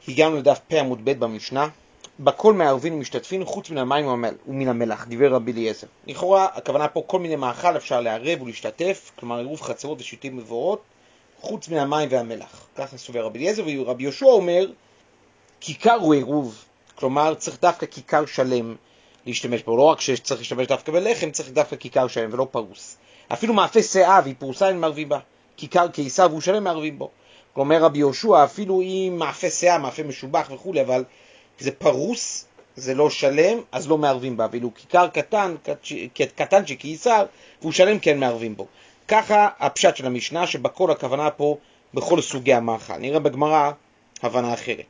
הגענו לדף פ עמוד ב' במשנה. בכל מערבין ומשתתפין חוץ מן המים ומן המלח, דיבר רבי אליעזר. לכאורה הכוונה פה כל מיני מאכל אפשר לערב ולהשתתף, כלומר עירוב חצרות ושיטים מבואות, חוץ מן המים והמלח. ככה סובר רבי אליעזר. ורבי יהושע אומר כיכר הוא עירוב, כלומר צריך דווקא כיכר שלם להשתמש בו, לא רק שצריך להשתמש דווקא בלחם, צריך דווקא כיכר שלם ולא פרוס. אפילו מאפה שאה והיא פרוסה אין מערבים בה, כיכר קיסר והוא שלם מערבים בו. כלומר רבי יהושע אפילו אם מאפה שאה, מאפה משובח וכו', אבל זה פרוס, זה לא שלם, אז לא מערבים בה. ואילו כיכר קטן שקיסר והוא שלם כן מערבים בו. ככה הפשט של המשנה, שבכל הכוונה פה בכל סוגי המאכל. נראה בגמרא הבנה אחרת.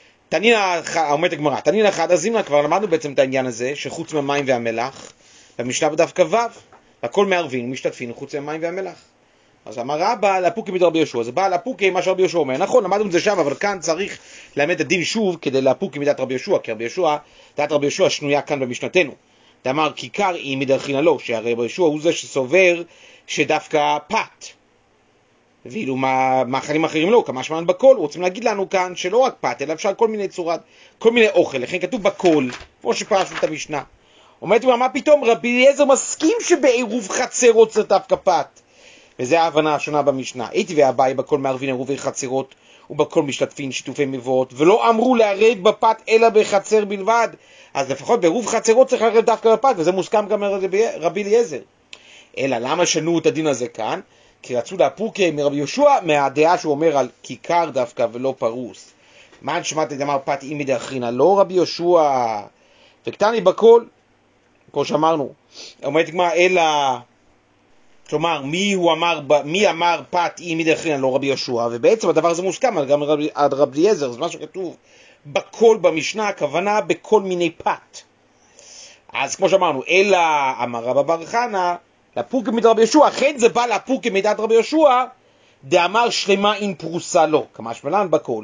אומרת הגמרא, תנין אחד, אז אם כבר למדנו בעצם את העניין הזה, שחוץ מהמים והמלח, במשנה בדף כ"ו, הכל מערבים ומשתתפים חוץ מהמים והמלח. אז אמר רבא לאפוקי מדרבי יהושע, זה בא לאפוקי מה שרבי יהושע אומר. נכון, למדנו את זה שם, אבל כאן צריך לאמת את הדין שוב כדי לאפוקי מדעת רבי יהושע, כי דעת רבי יהושע שנויה כאן במשנתנו. דאמר כיכר היא מדרכינה לו, שהרי רבי יהושע הוא זה שסובר שדווקא פת, ואילו מאכלים אחרים לא, כמה שמן בכל, רוצים להגיד לנו כאן שלא רק פת, אלא אפשר כל מיני צורת, כל מיני אוכל, לכן כתוב בכל, כמו שפרשנו את המשנה. אומרת לו, מה פתאום, רבי אליעזר מסכים שבעירוב חצרות זה דווקא פת. וזה ההבנה השונה במשנה. הייתי והבאי בכל מערבין עירובי חצרות, ובכל משתתפין שיתופי מבואות, ולא אמרו לערב בפת אלא בחצר בלבד. אז לפחות בעירוב חצרות צריך לערב דווקא בפת, וזה מוסכם גם מרבי אליעזר. אלא למה שנו את הדין הזה כאן? כי רצו לאפוקי מרבי יהושע מהדעה שהוא אומר על כיכר דווקא ולא פרוס. מה שמעת דאמר פת אימי דאחרינה? לא רבי יהושע. וקטני בכל, כמו שאמרנו, אומרת גמרא אלא, כלומר מי אמר פת אימי דאחרינה? לא רבי יהושע. ובעצם הדבר הזה מוסכם גם על רבי אליעזר. זה מה שכתוב בכל במשנה, הכוונה בכל מיני פת. אז כמו שאמרנו, אלא אמר רבא בר חנא לאפוקי מדעת רבי יהושע, אכן זה בא לאפוקי מדעת רבי יהושע, דאמר שלמה אין פרוסה לא, כמה שמלן בכל.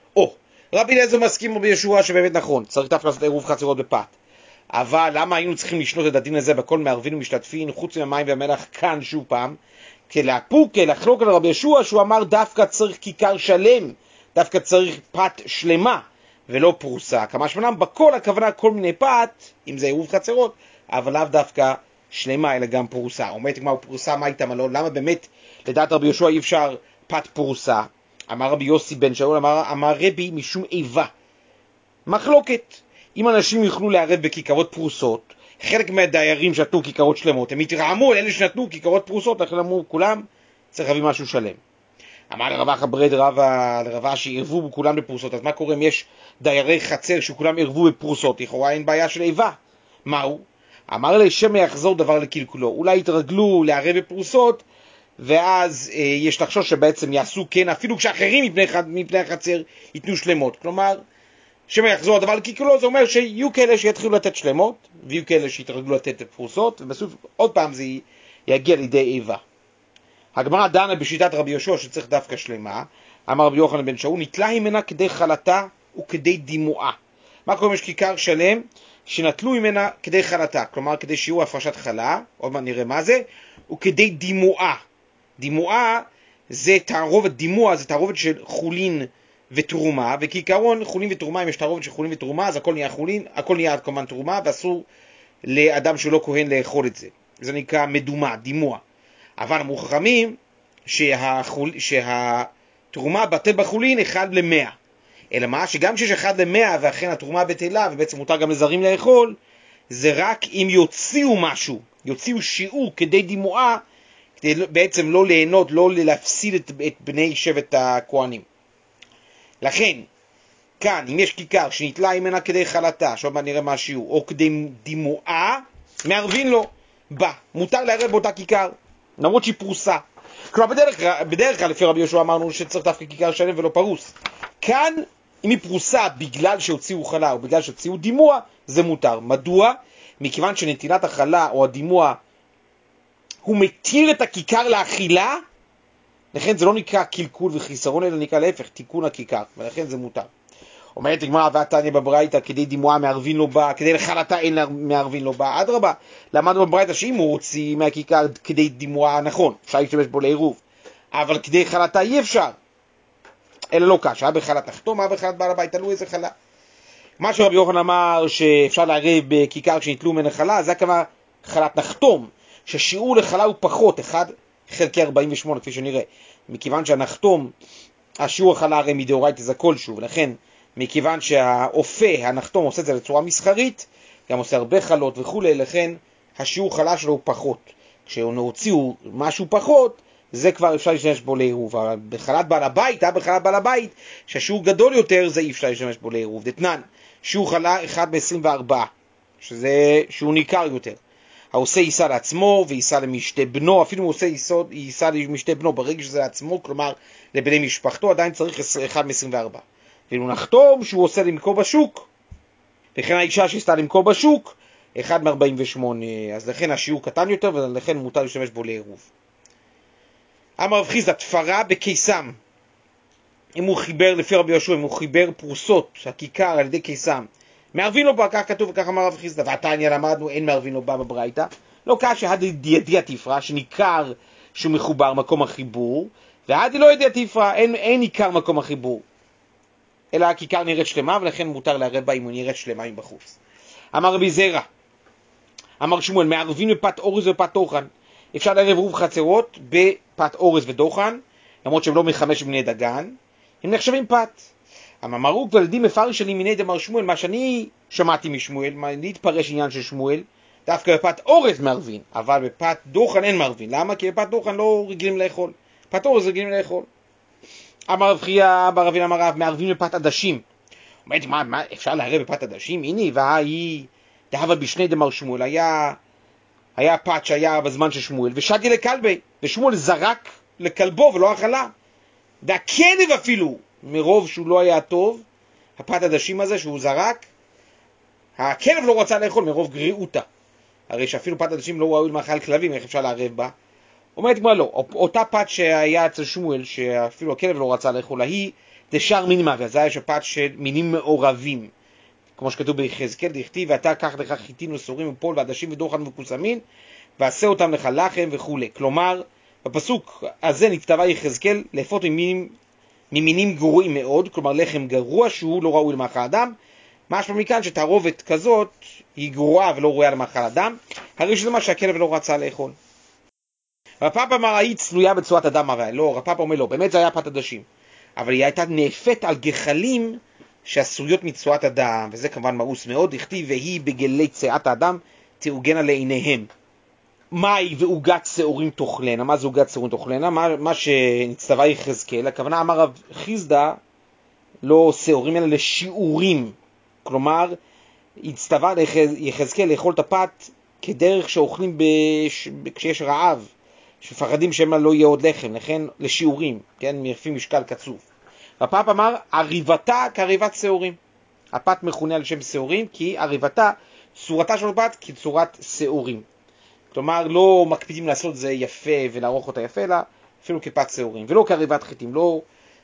רבי אליעזר מסכים רבי יהושע שבאמת נכון, צריך דווקא לעשות עירוב חצרות בפת. אבל למה היינו צריכים לשנות את הדין הזה בכל מערבין ומשתתפין, חוץ מהמים והמלח כאן שוב פעם? כי לאפוקי לחלוק על רבי יהושע שהוא אמר דווקא צריך כיכר שלם, דווקא צריך פת שלמה ולא פרוסה. כמה שמלן בכל הכוונה כל מיני פת, אם זה עירוב חצרות, אבל לאו דווקא שלמה אלא גם פרוסה. אומרת מה הוא פרוסה, מה איתם הלא? למה באמת לדעת רבי יהושע אי אפשר פת פרוסה? אמר רבי יוסי בן שאול, אמר רבי משום איבה. מחלוקת. אם אנשים יוכלו לערב בכיכרות פרוסות, חלק מהדיירים שתנו כיכרות שלמות, הם יתרעמו על אלה שנתנו כיכרות פרוסות, לכן אמרו כולם צריך להביא משהו שלם. אמר לרבא חברד לרבא שערבו בכולם בפרוסות, אז מה קורה אם יש דיירי חצר שכולם ערבו בפרוסות? לכאורה אין בעיה של איבה. מהו? אמר לי שמא יחזור דבר לקלקולו, אולי יתרגלו לערב בפרוסות, ואז יש לחשוש שבעצם יעשו כן, אפילו כשאחרים מפני החצר ייתנו שלמות. כלומר, שמא יחזור הדבר לקלקולו, זה אומר שיהיו כאלה שיתחילו לתת שלמות, ויהיו כאלה שיתרגלו לתת פרוסות, ובסוף עוד פעם זה יגיע לידי איבה. הגמרא דנה בשיטת רבי יהושע שצריך דווקא שלמה. אמר רבי יוחנן בן שאול, נטלה ממנה כדי חלתה וכדי דימועה. מה קורה אם יש כיכר שלם שנטלו ממנה כדי חלתה, כלומר כדי שיעור הפרשת חלה, עוד מעט נראה מה זה, וכדי דימועה. דימועה זה תערובת, דימוע זה תערובת של חולין ותרומה, וכעיקרון חולין ותרומה, אם יש תערובת של חולין ותרומה, אז הכל נהיה חולין, הכל נהיה כמובן תרומה, ואסור לאדם שלא כהן לאכול את זה. זה נקרא מדומה, דימוע. אבל אמרו חכמים שהתרומה בטל בחולין 1:100. אלא מה? שגם שיש 1:100 ואכן התרומה בטלה, ובעצם מותר גם לזרים לאכול, זה רק אם יוציאו משהו, יוציאו שיעור כדי דימועה, כדי בעצם לא ליהנות, לא להפסיד את בני שבט הכהנים. לכן, כאן, אם יש כיכר שנטלה ממנה כדי חלתה, שעוד מעט נראה מה השיעור, או כדי דימועה, מערבין לו, מותר לערב באותה כיכר, למרות שהיא פרוסה. כלומר, בדרך כלל, לפי רבי יהושע אמרנו שצריך דווקא כיכר שלם ולא פרוס. כאן, אם היא פרוסה בגלל שהוציאו חלה או בגלל שהוציאו דימוע, זה מותר. מדוע? מכיוון שנטילת החלה או הדימוע הוא מתיר את הכיכר לאכילה, לכן זה לא נקרא קלקול וחיסרון, אלא נקרא להפך, תיקון הכיכר, ולכן זה מותר. אומרת הגמרא והתניא בברייתא, כדי דימועה מערבין לו בה, כדי לחלתה אין מערבין לו בה. אדרבה, למדנו בברייתא שאם הוא הוציא מהכיכר כדי דימועה, נכון, אפשר להשתמש בו לעירוב, אבל כדי חלתה אי אפשר. אלא לא קשה, בחלת נחתום, בחלת בעל הבית, תלוי איזה חלה. מה שרבי יוחנן אמר שאפשר לערב בכיכר שניטלו ממנה חלה, זה הכוונה חלת נחתום, ששיעור לחלה הוא פחות, 1 חלקי 48, כפי שנראה. מכיוון שהנחתום, השיעור החלה הרי מדאורייתא זה כלשהו, ולכן מכיוון שהאופה, הנחתום, עושה את זה בצורה מסחרית, גם עושה הרבה חלות וכו', לכן השיעור חלה שלו הוא פחות. כשהוציאו משהו פחות, זה כבר אפשר להשתמש בו לעירוב. בחלת בעל הבית, בחלת בעל הבית, שהשיעור גדול יותר, זה אי אפשר להשתמש בו לעירוב. דתנן, שיעור חלה 1 ב-24, שזה שיעור ניכר יותר. העושה יישא לעצמו ויישא למשתה בנו, אפילו הוא עושה יישא למשתה בנו ברגע שזה לעצמו, כלומר לבני משפחתו, עדיין צריך 1 מ-24. ואילו נחתום שהוא עושה למכור בשוק, לכן האישה שעשתה למכור בשוק, 1 מ-48, אז לכן השיעור קטן יותר, ולכן מותר להשתמש בו לעירוב. אמר רב חיסדא, תפרה בקיסם, אם הוא חיבר, לפי רבי יהושע, אם הוא חיבר פרוסות, הכיכר על ידי קיסם, מערבין לו בה, כך כתוב וכך אמר רב חיסדא, והתניא למדנו, אין מערבין לו בה בברייתא, לא קשה, הד ידיע תפרה, שניכר שהוא מחובר מקום החיבור, והד לא ידיע תפרה, אין ניכר מקום החיבור, אלא הכיכר נראית שלמה, ולכן מותר לערב בה אם הוא נראית שלמה מבחוץ. אמר רבי זרע, אמר שמואל, מערבים בפת אורז ופת דוחן, אפשר לערב עירוב חצרות בפת אורז ודוחן, למרות שהם לא מחמש בני דגן, הם נחשבים פת. אמרו ולדים מפרש שלי מיני דמר שמואל, מה שאני שמעתי משמואל, מה להתפרש עניין של שמואל, דווקא בפת אורז מערבין, אבל בפת דוחן אין מערבין. למה? כי בפת דוחן לא רגילים לאכול, פת אורז רגילים לאכול. אמר רב חייא בר אבינא אמר רב, מערבים בפת עדשים. אומרת, מה אפשר לערב בפת עדשים? הנה, והיא דהבה בשני דמר שמואל, היה פת שהיה בזמן של שמואל, ושדי לכלבי, ושמואל זרק לכלבו ולא אכלה. והכלב אפילו, מרוב שהוא לא היה טוב, הפת עדשים הזה שהוא זרק, הכלב לא רצה לאכול מרוב גריעותה. הרי שאפילו פת עדשים לא ראוי למאכל כלבים, איך אפשר לערב בה? אומרת מה לא, אותה פת שהיה אצל שמואל, שאפילו הכלב לא רצה לאכול, היא דשאר מין מוות, זה היה שפת של מינים מעורבים. כמו שכתוב ביחזקאל, דכתיב, ואתה קח לך חיטין וסורים ופול ועדשים ודוחן וקוסמין, ועשה אותם לך לחם וכו'. כלומר, בפסוק הזה נכתבה יחזקאל לאפות ממינים גרועים מאוד, כלומר לחם גרוע שהוא לא ראוי למאכל אדם, משמע מכאן שתערובת כזאת היא גרועה ולא ראויה למאכל אדם, הרי שזה מה שהכלב לא רצה לאכול. רפ"פ אמר, היית צלויה בצורת אדם הרי, לא, רפ"פ אומר לא, באמת זה היה פת עדשים, אבל היא הייתה נאפת על גחלים שעשויות מצורת אדם, וזה כמובן מאוס מאוד, הכתיב והיא בגלי צאת האדם תעוגנה לעיניהם. מהי ועוגת שעורים תאכלנה? מה זה עוגת שעורים תאכלנה? מה שנצטווה יחזקאל, הכוונה אמר רב חיסדא, לא שעורים אלא לשיעורים, כלומר הצטווה יחזקאל לאכול את הפת כדרך שאוכלים כשיש רעב, שפחדים שמה לא יהיה עוד לחם, לכן לשיעורים, כן, לפי משקל קצוב. רפ"פ אמר, עריבתה כעריבת שעורים. הפת מכונה על שם שעורים, כי עריבתה, צורתה של הפת כצורת שעורים. כלומר, לא מקפידים לעשות זה יפה ולערוך אותה יפה, אלא אפילו כפת שעורים. ולא כעריבת חיטים, לא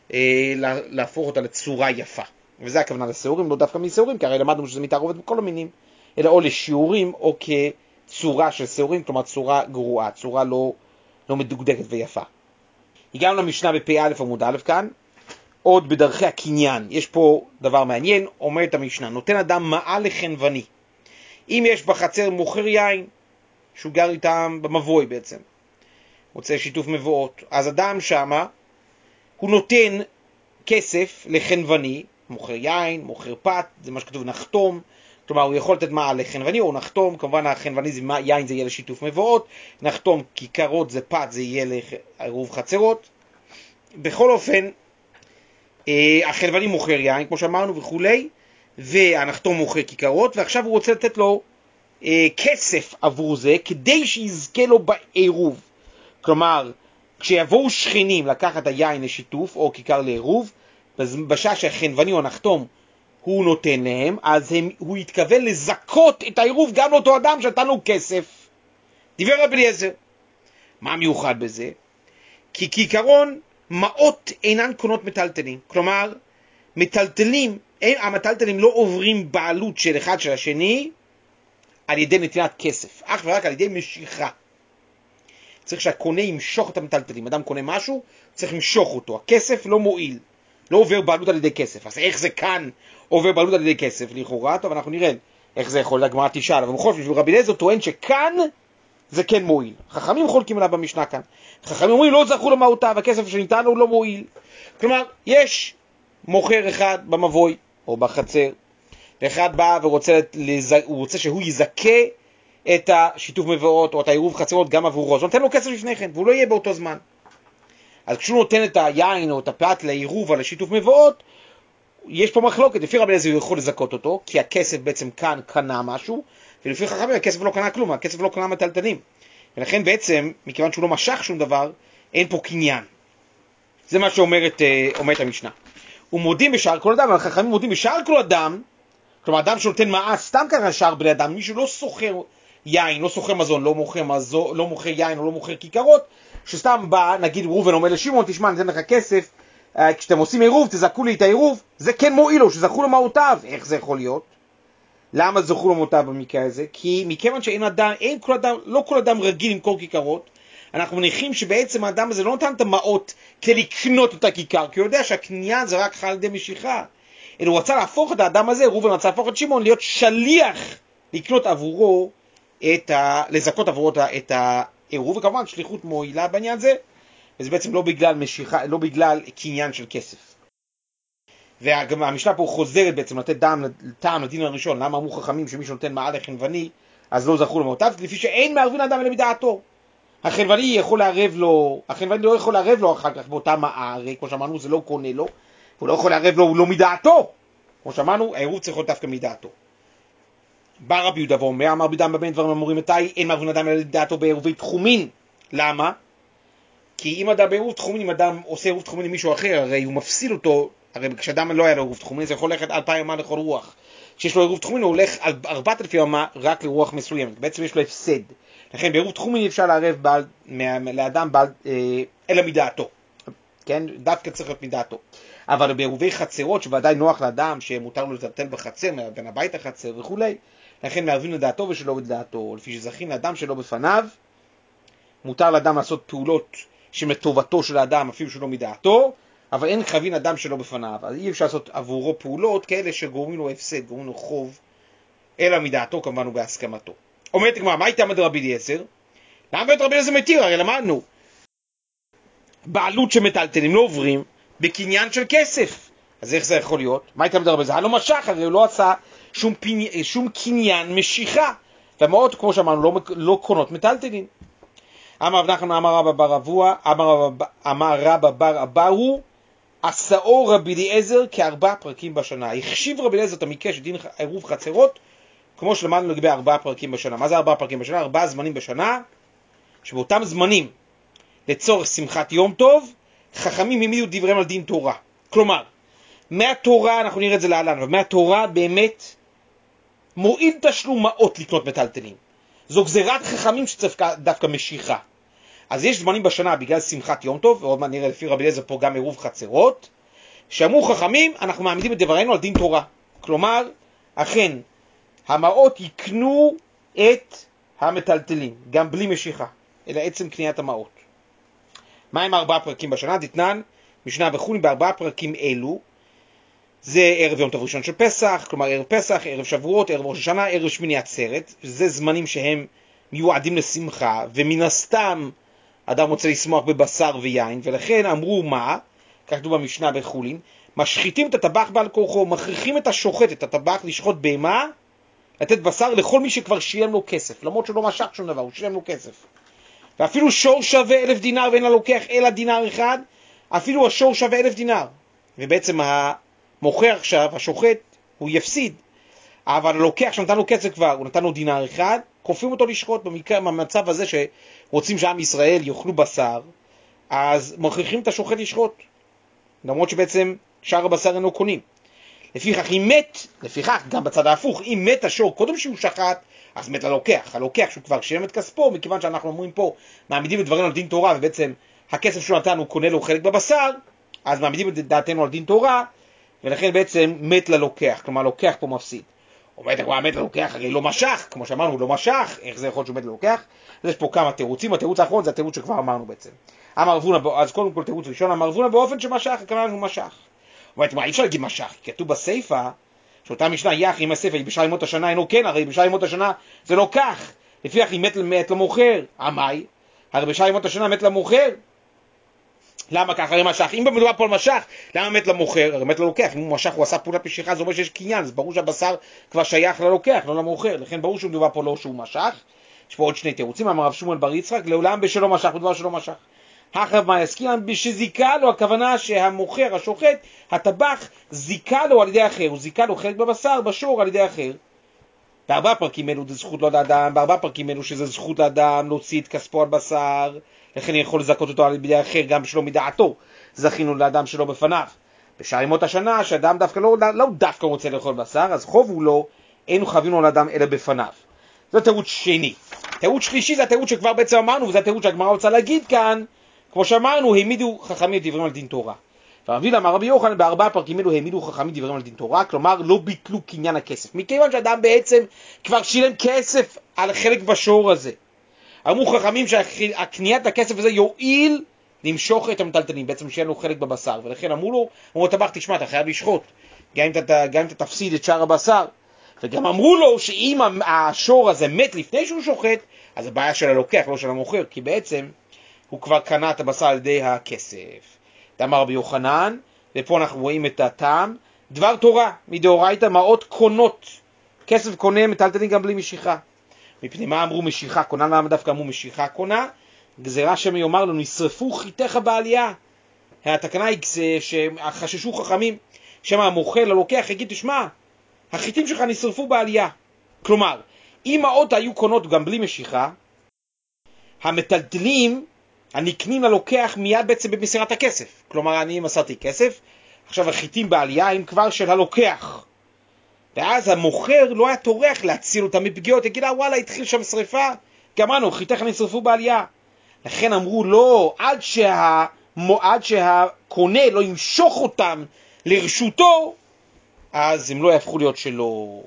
להפוך אותה לצורה יפה. וזה הכוונה לשעורים, לא דווקא משעורים, כי הרי למדנו שזה מתערובת בכל המינים, אלא או לשיעורים או כצורה של שעורים, כלומר צורה גרועה, צורה לא מדוקדקת ויפה. הגענו למשנה בפ"א עמוד א' כאן, עוד בדרכי הקניין. יש פה דבר מעניין, אומרת המשנה, נותן אדם מעל לחנווני. אם יש בחצר מוכר יין, שהוא גר איתם במבוי בעצם, רוצה שיתוף מבואות, אז אדם שמה, הוא נותן כסף לחנווני, מוכר יין, מוכר פת, זה מה שכתוב נחתום, כלומר הוא יכול לתת מעל לחנווני או נחתום, כמובן החנווני זה יין, זה יהיה לשיתוף מבואות, נחתום כיכרות זה פת, זה יהיה לעירוב חצרות. בכל אופן, החנווני מוכר יין, כמו שאמרנו וכולי, והנחתום מוכר כיכרות, ועכשיו הוא רוצה לתת לו כסף עבור זה, כדי שיזכה לו בעירוב. כלומר, כשיבואו שכנים לקחת היין לשיתוף, או כיכר לעירוב, בשעה שהחנווני או הנחתום הוא נותן להם, אז הוא יתכוון לזכות את העירוב גם לאותו אדם שנתן לו כסף. דיבר רבי אליעזר. מה מיוחד בזה? כי כעיקרון, מעות אינן קונות מטלטלים. כלומר, המטלטלים לא עוברים בעלות של אחד של השני על ידי נתינת כסף, אך ורק על ידי משיכה. צריך שהקונה ימשוך את המטלטלים. אדם קונה משהו, צריך למשוך אותו. הכסף לא מועיל. לא עובר בעלות על ידי כסף. אז איך זה כאן עובר בעלות על ידי כסף? לכאורה, טוב, אנחנו נראה איך זה יכול, הגמרא תשאל, אבל בכל זאת, רבי אליעזר טוען שכאן זה כן מועיל. חכמים חולקים עליו במשנה כאן. חכמים אומרים, לא זכו למהותה, והכסף שניתן הוא לא מועיל. כלומר, יש מוכר אחד במבוי או בחצר, ואחד בא ורוצה שהוא יזכה את השיתוף מבואות או את העירוב חצרות גם עבורו, אז הוא נותן לו כסף לפני כן, והוא לא יהיה באותו זמן. אז כשהוא נותן את היין או את הפת לעירוב על השיתוף מבואות, יש פה מחלוקת, לפי רבי אליעזר הוא יכול לזכות אותו, כי הכסף בעצם כאן קנה משהו, ולפי חכמים הכסף לא קנה כלום, הכסף לא קנה מטלטלים. ולכן בעצם, מכיוון שהוא לא משך שום דבר, אין פה קניין. זה מה שאומרת המשנה. ומודים בשאר כל אדם, החכמים מודים בשאר כל אדם, כלומר אדם שנותן מעש סתם ככה שאר בני אדם, מישהו לא סוחר יין, לא סוחר מזון, לא מוכר יין או לא מוכר כיכרות, שסתם בא, נגיד ראובן אומר לשמעון, תשמע, ניתן לך כסף, כשאתם עושים עירוב, תזכו לי את העירוב, זה כן מועיל לו, שזכו למהותיו. איך זה יכול להיות? למה זכו למהותיו במקרה הזה? כי מכיוון שאין אדם, לא כל אדם רגיל למכור כיכרות, אנחנו מניחים שבעצם האדם הזה לא נותן את המעות כלקנות את הכיכר, כי הוא יודע שהקנייה זה רק חל על ידי משיכה. אלא הוא רצה להפוך את האדם הזה, ראובן רצה להפוך את שמעון, להיות שליח לקנות עבורו, לזכות עבורו את העירוב, וכמובן שליחות מועילה בעניין הזה, וזה בעצם לא בגלל משיכה, לא בגלל קניין של כסף. והמשנה פה חוזרת בעצם לתת טעם לדין הראשון, למה אמרו חכמים שמי שנותן מעל לחנווני, אז לא זכו למהותיו, לפי שאין מערבין אדם אלא מדעתו. החנווני לא יכול לערב לו אחר כך באותה מער, כמו שאמרנו זה לא קונה לו, הוא לא יכול לערב לו, הוא לא מדעתו. כמו שאמרנו, העירוב צריך להיות דווקא מדעתו. בא רבי יהודה ואומר, אמר בידם בבין דברים אמורים מתי, אין מערבין אדם אלא מדעתו בעירובי תחומין. למה? כי אם אדם בעירוב תחומין, אם אדם עושה עירוב תחומין למישהו אחר, הרי הוא מפסיד אותו, הרי כשאדם לא היה לו עירוב תחומין, זה יכול ללכת 2,000 אמה לכל רוח. כשיש לו עירוב תחומין, הוא הולך על 4,000 אמה רק לרוח מסוימת. בעצם יש לו הפסד. לכן בעירוב תחומין אפשר לערב לאדם אלא מדעתו. כן? דווקא צריך להיות מדעתו. אבל בעירובי חצרות, שוודאי נוח לאדם שמותר לו לטלטל בחצר, בין הבית החצר וכו', לכן מערבים לדעתו ושלא בדעתו. לפי שזכין לאדם שלא בפניו, מותר לאדם לעשות פעולות שמטובתו של האדם, אפילו שלא מדעתו, אבל אין חייבים אדם שלא בפניו. אז אי אפשר לעשות עבורו פעולות כאלה שגורמים לו הפסד, גורמים לו חוב, אלא מדעתו כמובן הוא בהסכמתו. אומרת הגמרא, מה הייתה עמד רבי אליעזר? למה בית רבי אליעזר מתיר? הרי למדנו. בעלות שמטלטלים לא עוברים בקניין של כסף. אז איך זה יכול להיות? מה הייתה עמד רבי אליעזר? לא משך, הרי הוא לא עשה שום קניין משיכה. והמעות, כמו שאמרנו, לא קונות מטלטלים. אמר רב נחמן אמר רבא בר אבוה, אמר רבא בר אבהו, עשאו רבי אליעזר כ4 פרקים בשנה. החשיב רבי אליעזר את המקרה של דין עירוב חצרות, כמו שלמדנו לגבי 4 פרקים בשנה. מה זה 4 פרקים בשנה? 4 זמנים בשנה, שבאותם זמנים, לצורך שמחת יום טוב, חכמים העמידו דבריהם על דין תורה. כלומר, מהתורה, אנחנו נראה את זה להלן, אבל מהתורה באמת מועיל תשלום מעות לקנות מטלטלים. זו גזירת חכמים שצריך דווקא משיכה. אז יש זמנים בשנה בגלל שמחת יום טוב, ועוד מעט נראה לפי רבי אליעזר פה גם עירוב חצרות, שאמרו חכמים, אנחנו מעמידים את דברינו על דין תורה. כלומר, אכן, המעות יקנו את המטלטלים, גם בלי משיכה, אלא עצם קניית המעות. מה עם 4 פרקים בשנה? דתנן, משנה וכולי, ב4 פרקים אלו, זה ערב יום טוב ראשון של פסח, כלומר ערב פסח, ערב שבועות, ערב ראש השנה, ערב שמיני עצרת, זה זמנים שהם מיועדים לשמחה, ומן הסתם אדם רוצה לשמוח בבשר ויין, ולכן אמרו מה? כך כתוב במשנה בחולין, משחיתים את הטבח בעל כורחו, מכריחים את השוחט, את הטבח לשחוט בהמה, לתת בשר לכל מי שכבר שילם לו כסף, למרות שלא משך שום דבר, הוא שילם לו כסף. ואפילו שור שווה 1,000 דינר ואין לה לוקח אלא דינר אחד, אפילו השור שווה 1,000 דינר. ובעצם המוכר עכשיו, השוחט, הוא יפסיד. אבל הלוקח שנתן לו כסף כבר, הוא נתן לו דינר אחד, כופים אותו לשחוט. במצב הזה שרוצים שעם ישראל יאכלו בשר, אז מכריחים את השוחט לשחוט. למרות שבעצם שאר הבשר אינו קונים. לפיכך, גם בצד ההפוך, אם מת השור קודם שהוא שחט, אז מת הלוקח שהוא כבר שילם את כספו, מכיוון שאנחנו אומרים פה, מעמידים את דברים על דין תורה, ובעצם הכסף שהוא נתן הוא קונה לו חלק בבשר, אז מעמידים את דעתנו על דין תורה, ולכן בעצם מת ללוקח, כלומר לוקח פה מפסיד. אומרת, הוא מת ללוקח, הרי לא משך, כמו שאמרנו, הוא לא משך, איך זה יכול שהוא מת ללוקח? אז יש פה כמה תירוצים, התירוץ האחרון זה התירוץ שכבר אמרנו בעצם. אז קודם כל תירוץ ראשון, אמר רבונה באופן שמשך, הכוונה שהוא משך. אומרת, מה, אי אפשר להגיד משך, כי כתוב בסייפה, שאותה משנה, יח עם הסייפה, בשעה ימות השנה אינו כן, הרי בשעה ימות השנה זה לא כך, לפי אחי מת למוכר, המאי, הרי בשעה ימות השנה מת למוכר, למה ככה? הרי משך, אם מדובר פה על משך, למה מת למוכר? הרי מת ללוקח, אם הוא משך, הוא עשה פעולת משיכה, זה אומר שיש קניין, אז ברור שהבשר כבר שייך ללוקח, לא למוכר, לכן ברור שהוא מדובר פה לא שהוא משך. יש פה עוד שני תירוצים, אמר רב שמואל בר יצחק, לעולם בשלו משך, בדבר שלא משך. אחריו מה יסכים? בשזיקה לו, הכוונה שהמוכר, השוחט, הטבח, זיקה לו על ידי אחר, הוא זיקה לו חלק בבשר, בשור על ידי אחר. בארבעה פרקים אלו זה זכות לא לאדם, בארבעה פרקים אלו שזה זכות לאדם להוציא את כספו על בשר, לכן יכול לזכות אותו על ידי אחר גם שלא מדעתו, זכינו לאדם שלא בפניו. בשאר ימות השנה, שאדם דווקא לא דווקא רוצה לאכול בשר, אז חוב הוא לא, אינו חייבים לו לאדם אלא בפניו. זה תירוץ שני. תירוץ שלישי זה התירוץ שכבר בעצם אמרנו, וזה התירוץ שהגמרא רוצה להגיד כאן, כמו שאמרנו, העמידו חכמים דברים על דין תורה. ורבי אמר רבי יוחנן, בארבעה פרקים אלו העמידו חכמים דברים על דין תורה, כלומר לא ביטלו קניין הכסף. מכיוון שאדם בעצם כבר שילם כסף על חלק בשור הזה. אמרו חכמים שהקניית הכסף הזה יועיל למשוך את המטלטלים, בעצם שיהיה לו חלק בבשר, ולכן אמרו לו, טבח תשמע, אתה חייב לשחוט, גם אם אתה תפסיד את שאר הבשר. וגם אמרו לו שאם השור הזה מת לפני שהוא שוחט, אז הבעיה של הלוקח, לא של המוכר, כי בעצם הוא כבר קנה את הבשר על ידי הכסף. אמר רבי יוחנן, ופה אנחנו רואים את הטעם, דבר תורה, מדאורייתא מעות קונות, כסף קונה מטלטלים גם בלי משיכה. מפני מה אמרו משיכה קונה? למה דווקא אמרו משיכה קונה? גזירה שמי יאמר לנו, נשרפו חיתך בעלייה. התקנה היא שחששו חכמים, שמה המוכר ללוקח, יגיד, תשמע, החיתים שלך נשרפו בעלייה. כלומר, אם מעות היו קונות גם בלי משיכה, המטלטלים הנקנים ללוקח מיד בעצם במסירת הכסף. כלומר, אני מסרתי כסף, עכשיו החיתים בעלייה הם כבר של הלוקח. ואז המוכר לא היה טורח להציל אותם מפגיעות, יגיד לה, וואלה, התחיל שם שריפה, גמרנו, חיתך נשרפו בעלייה. לכן אמרו, לא, עד שהקונה לא ימשוך אותם לרשותו, אז הם לא יהפכו להיות שלו.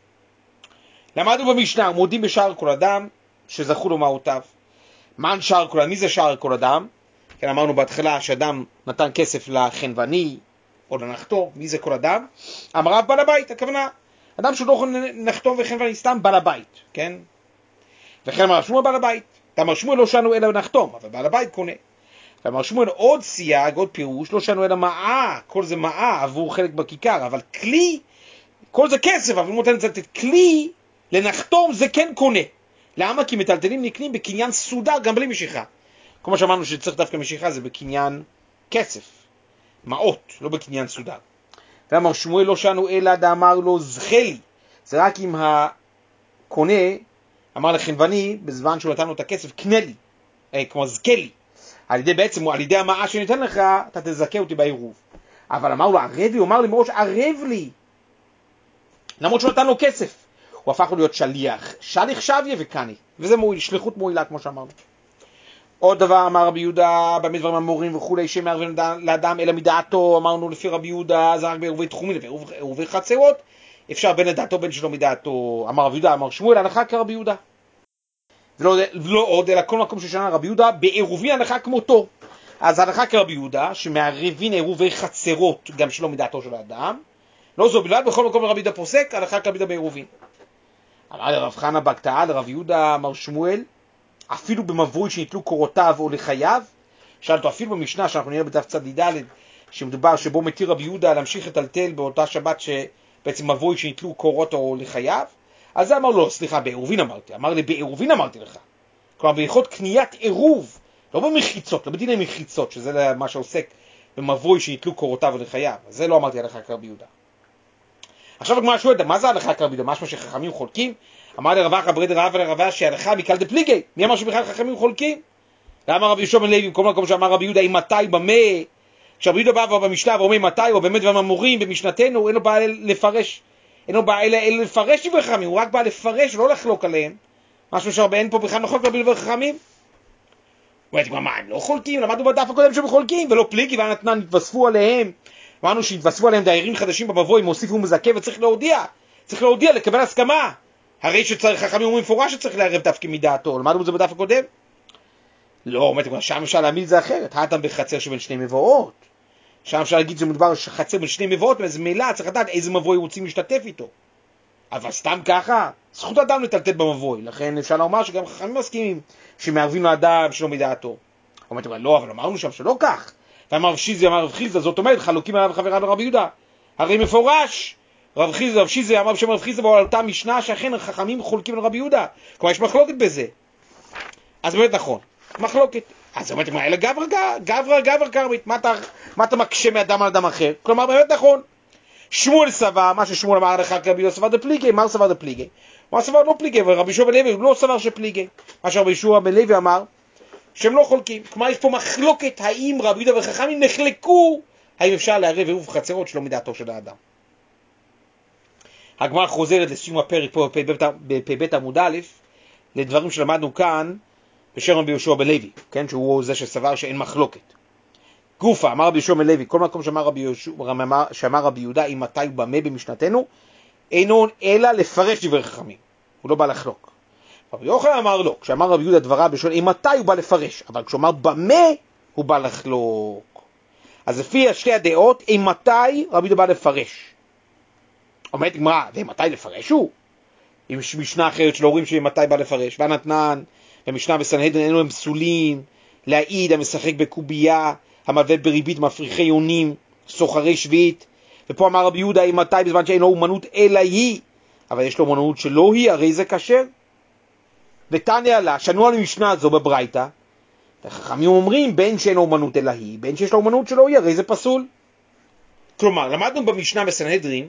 למדנו במשנה, מודים בשער כל אדם שזכו לו מעותיו. מה שער כל אדם? מי זה שער כל אדם? כן, אמרנו בהתחלה שאדם נתן כסף לחנווני או לנחתום, מי זה כל אדם? אמר רב בעל הבית, הכוונה, אדם שהוא לא יכול לחתום וחנווני, סתם בעל הבית, כן? וכן אמר שמואל בעל הבית, אמר שמואל לא שנו אלא נחתום, אבל בעל הבית קונה. ואמר שמואל עוד סייג, עוד פירוש, לא שנו אלא מעה, כל זה מעה עבור חלק בכיכר, אבל כלי, כל זה כסף, אבל אם נותן את כלי לנחתום זה כן קונה. למה? כי מטלטלים נקנים בקניין סודר גם בלי משיכה. כמו שאמרנו שצריך דווקא משיכה זה בקניין כסף, מעות, לא בקניין סודר. ואמר שמואל לא שנו אלא דאמר לו זכלי, זה רק אם הקונה אמר לחנווני בזמן שהוא נתן לו את הכסף, קנה לי, כמו זכלי, על ידי בעצם, על ידי המעה שניתן לך, אתה תזכה אותי בעירוב. אבל אמר לו ערב לי, הוא אמר לי מראש ערב לי, למרות שהוא נתן לו כסף. הוא הפך להיות שליח שביה וקני, וזה שליחות מועילה כמו שאמרנו. עוד דבר אמר רבי יהודה, במה דברים אמורים וכולי, שמערבים לאדם אלא מדעתו, אמרנו לפי רבי יהודה, זה רק בעירובי תחומין ובעירובי חצרות, אפשר בין לדעתו בין שלא מדעתו. אמר רבי יהודה, אמר שמואל, הלכה כרבי יהודה. ולא עוד, אלא כל מקום ששנה רבי יהודה, בעירובין הלכה כמותו. אז הלכה כרבי יהודה, שמערבין עירובי חצרות, גם שלא מדעתו של האדם, לא זו בלבד, בכל מקום רבי יהודה פוסק, הלכה כרבי יהודה בעירובין. אמר לרב חנה בקטעה, לרב יהודה אמר שמואל, אפילו במבוי שניתלו קורותיו או לחייו, שאלתו אפילו במשנה שאנחנו נראה בדף צד ד' שמדובר שבו מתיר רבי יהודה להמשיך לטלטל באותה שבת שבעצם מבוי שניתלו קורות או לחייו, אז זה אמר לו, סליחה, בעירובין אמרתי, אמר לי בעירובין אמרתי לך, כלומר בהלכות קניית עירוב, לא במחיצות, לא בדיני מחיצות, שזה מה שעוסק במבוי שניתלו קורותיו או לחייו, אז זה לא אמרתי הלכה כרבי יהודה. עכשיו הגמרא שואלת, מה זה הלכה כרבי יהודה? משהו שחכמים חולקים? אמר לרב אחא ברי דרבא ולרבא שהלכה מקל דפליגי. מי אמר שבכלל חכמים חולקים? למה רבי יהושע בן לוי במקום מקום שאמר רבי יהודה, אם מתי במה? כשרבי יהודה בא במשנה ואומר מתי, או באמת דברים אמורים במשנתנו, אין לו בעיה לפרש. אין לו בעיה לפרש דברי חכמים, הוא רק בא לפרש ולא לחלוק עליהם. משהו שהרבה אין פה בכלל מחלוק רבי דברי חכמים. אומרת, מה, הם לא חולקים? למדנו בדף הקודם שהם חולקים, ולא פליגי והנתנן התווספו עליהם. אמרנו שהתווספו עליהם דיירים חדשים במבוי, מוסיף ומזכה, וצריך להודיע, לקבל הסכמה. הרי שצריך, חכמים אומרים מפורש שצריך לערב דווקא מדעתו. למדנו את זה בדף הקודם? לא, אומרת, שם אפשר להעמיד את זה אחרת. האטם בחצר שבין שני מבואות. שם אפשר להגיד שמדובר חצר בין שני מבואות, אז מילה צריך לדעת איזה מבוי רוצים להשתתף איתו. אבל סתם ככה, זכות אדם לטלטל במבוי, לכן אפשר לומר שגם חכמים מסכימים שמערבים לאדם שלא מדעתו. אומרת, לא, אבל אמרנו שם שלא כך. ואמר רב שיזי, אמר רב חיסדא, זאת אומרת, חלוקים עליו חבריו לרבי יהודה. הרי מפורש, רב שיזי אמר בשם רב חיסדא, ועל אותה משנה שאכן חכמים חולקים על רבי יהודה. כלומר, יש מחלוקת בזה. אז באמת נכון, מחלוקת. אז אומרת, אלא גברא כרמית, מה אתה מקשה מאדם על אדם אחר? כלומר, באמת נכון. שמואל סבר, מה ששמואל אמר לך, רבי יהודה סבר דפליגי, מה סבר דפליגי? הוא סבר לא פליגי, ורבי יהושע בן לוי הוא לא סבר שפליגי. מה שרבי יהושע בן לוי אמר, שהם לא חולקים. כלומר, יש פה מחלוקת האם רבי יהודה וחכמים נחלקו, האם אפשר לערב עירוב חצרות שלא מדעתו של האדם. הגמרא חוזרת לסיום הפרק פה בפ"ב עמוד א', לדברים שלמדנו כאן בשם רבי יהושע בן לוי, כן, שהוא זה שסבר שאין מחלוקת. גופה, אמר רבי יהושע בן לוי, כל מקום שאמר רבי יהודה, אם מתי ובמה במשנתנו, אינו אלא לפרש דברי חכמים. הוא לא בא לחלוק. רבי יוחנן אמר לא, כשאמר רבי יהודה דבריו בשביל אם מתי הוא בא לפרש, אבל כשאמר במה הוא בא לחלוק. אז לפי שתי הדעות, אם מתי רבי יהודה בא לפרש. אומרת גמרא, ואם מתי לפרש הוא? עם משנה אחרת שלא אומרים שאם מתי בא לפרש. והנתנן, ומשנה בסנהדרין אינו הם פסולים, להעיד המשחק בקובייה, המלווה בריבית מפריחי יונים, סוחרי שביעית. ופה אמר רבי יהודה, אם מתי בזמן שאין לו אומנות אלא היא, אבל יש לו אומנות שלא היא, הרי זה כשר. ותניא לה, שנו על המשנה הזו בברייתא, החכמים אומרים בין שאין לו אומנות אלא היא, בין שיש לו אומנות שלא היא, הרי זה פסול. כלומר, למדנו במשנה בסנהדרין,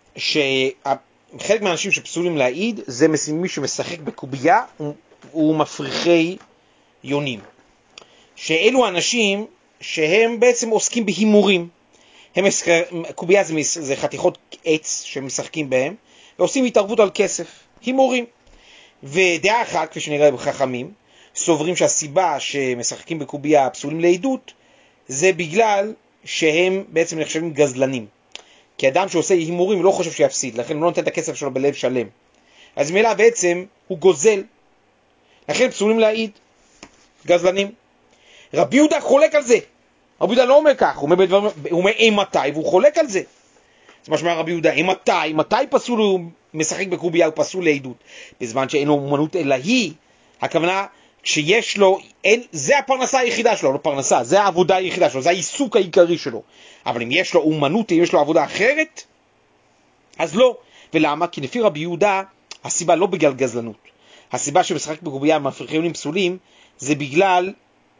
שחלק מהאנשים שפסולים להעיד, זה מי שמשחק בקובייה ומפריחי יונים. שאלו אנשים שהם בעצם עוסקים בהימורים. קובייה זה חתיכות עץ שמשחקים בהם, ועושים התערבות על כסף, הימורים. ודעה אחת, כפי שנראה בחכמים, סוברים שהסיבה שמשחקים בקובייה פסולים לעדות, זה בגלל שהם בעצם נחשבים גזלנים. כי אדם שעושה הימורים לא חושב שיפסיד, לכן הוא לא נותן את הכסף שלו בלב שלם. אז מילה בעצם הוא גוזל, לכן פסולים להעיד, גזלנים. רבי יהודה חולק על זה. רבי יהודה לא אומר כך, הוא אומר מתי, והוא חולק על זה. זה מה שאומר רבי יהודה, מתי פסול הוא משחק בקובייה, הוא פסול לעדות. בזמן שאין לו אומנות אלא היא, הכוונה שיש לו, זה הפרנסה היחידה שלו, לא פרנסה, זה העבודה היחידה שלו, זה העיסוק העיקרי שלו. אבל אם יש לו אומנות, אם יש לו עבודה אחרת, אז לא. ולמה? כי לפי רבי יהודה, הסיבה לא בגלל גזלנות. הסיבה שמשחק בקובייה מפריחי יונים פסולים, זה בגלל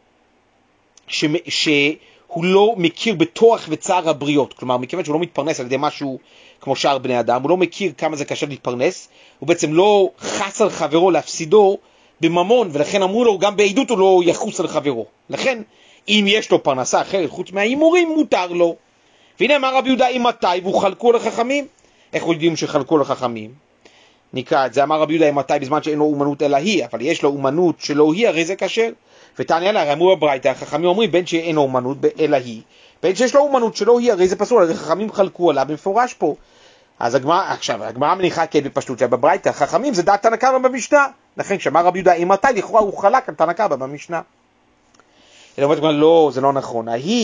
שהוא לא מכיר בתורך וצער הבריות. כלומר, מכיוון שהוא לא מתפרנס על ידי משהו כמו שאר בני אדם, הוא לא מכיר כמה זה קשה להתפרנס, הוא בעצם לא חס על חברו להפסידו בממון, ולכן אמרו לו, גם בעדות הוא לא יחוס על חברו. לכן, אם יש לו פרנסה אחרת חוץ מההימורים, מותר לו. והנה אמר רבי יהודה, אם מתי, והוא חלקו לחכמים. איך הוא יודעים שחלקו לחכמים? נקרא את זה, אמר רבי יהודה, אם מתי, בזמן שאין לו אומנות אלא היא, אבל יש לו אומנות שלא היא, הרי זה כשר. ותעניה לה, אמרו בברייתא, החכמים אומרים, בין שאין לו אומנות אלא היא, בין שיש לו אומנות שלא היא, הרי זה פסול, הרי חכמים חלקו עליו במפורש פה. אז הגמרא מניחה כן בפשטות שבברייתא, החכמים זה דעת תנא קמא במשנה. לכן כשאמר רבי יהודה, אם מתי, לכאורה הוא חלק על תנא קמא במשנה. אלא אומרת, לא, זה לא נכון.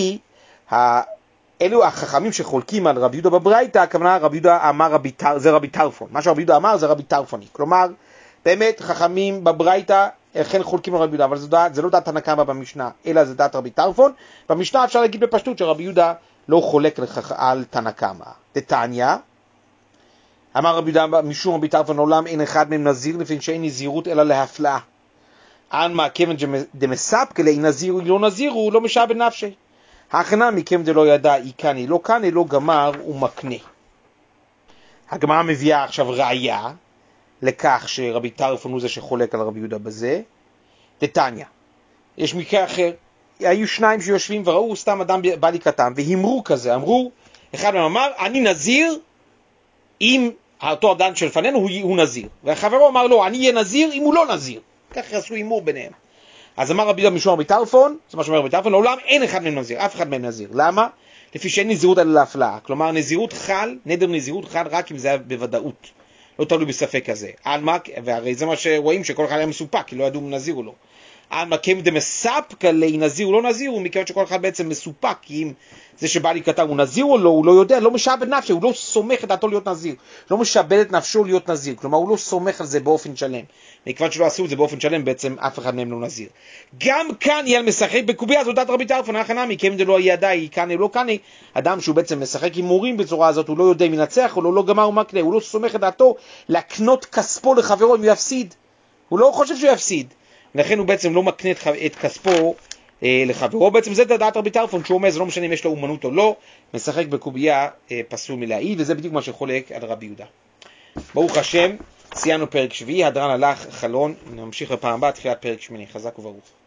אלו החכמים שחולקים על רבי יהודה בברייתא, הכוונה רבי יהודה אמר זה רבי טרפון. מה שרבי יהודה אמר זה רבי טרפוני. כלומר, באמת חכמים בברייתא לכן חולקים על רבי יהודה, אבל זה לא דעת תנא קמא במשנה, אלא זה דעת רבי טרפון. במשנה אפשר להגיד בפשטות שרבי יהודה לא חולק על תנא קמא. דתניא, אמר רבי יהודה משום רבי טרפון, עולם אין אחד מהם נזיר לפי שאין נזירות אלא להפלאה. עלמא כיוון דמספקא לאי נזיר לא נזיר, הוא לא משעה בנפשי. הכנה מכם דלא ידע איקני לא קני לא גמר ומקנה. הגמרא מביאה עכשיו ראיה לכך שרבי טרפון הוא זה שחולק על רבי יהודה בזה. דתניא, יש מקרה אחר, היו שניים שיושבים וראו סתם אדם בא לקראתם והימרו כזה, אמרו, אחד מהם אמר, אני נזיר אם אותו אדם שלפנינו הוא נזיר, והחברו אמר לו, אני אהיה נזיר אם הוא לא נזיר. כך עשו הימור ביניהם. אז אמר רבי יהודה משום רבי טרפון, זה מה שאומר רבי טרפון, לעולם אין אחד מהם נזיר, אף אחד מהם נזיר. למה? לפי שאין נזירות אלא להפלאה. כלומר, נזירות חל, נדר נזירות חל רק אם זה היה בוודאות. לא תלוי בספק כזה. והרי זה מה שרואים שכל אחד היה מסופק, כי לא ידעו אם נזיר או לא. המקם דמספקא לי נזיר או לא נזיר, הוא מכיוון שכל אחד בעצם מסופק, כי אם זה שבא כתב הוא נזיר או לא, הוא לא יודע, לא משעבד נפשו, הוא לא סומך את דעתו להיות נזיר, לא משעבד את נפשו להיות נזיר, כלומר הוא לא סומך על זה באופן שלם, מכיוון שלא עשו את זה באופן שלם, בעצם אף אחד מהם לא נזיר. גם כאן יהיה משחק בקובייה, זו דת רבי טרפון, הכנמי, כי אם זה לא ידעי, קני לא קני, אדם שהוא בעצם משחק עם מורים בצורה הזאת, הוא לא יודע אם ינצח, הוא לא גמר ומקנה, הוא לא סומך את דעתו להקנות כספו לחברו אם הוא יפסיד, הוא לא חושב שהוא יפסיד, לכן הוא בעצם לא מקנה את כספו לחברו. בעצם זה דעת רבי טרפון, שהוא אומר, זה לא משנה אם יש לו אומנות או לא, משחק בקובייה פסול מלהעיד, וזה בדיוק מה שחולק על רבי יהודה. ברוך השם, סיימנו פרק שביעי, הדרן הלך חלון, נמשיך בפעם הבאה, תחילת פרק שמיני, חזק וברוך.